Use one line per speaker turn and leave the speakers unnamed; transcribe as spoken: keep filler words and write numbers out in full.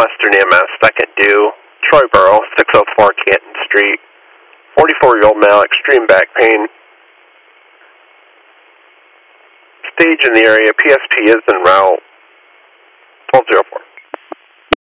Western E M S, second due, Troy Borough, six oh four Canton Street. forty-four-year-old male, extreme back pain. Stage in the area, P S P is en route. twelve oh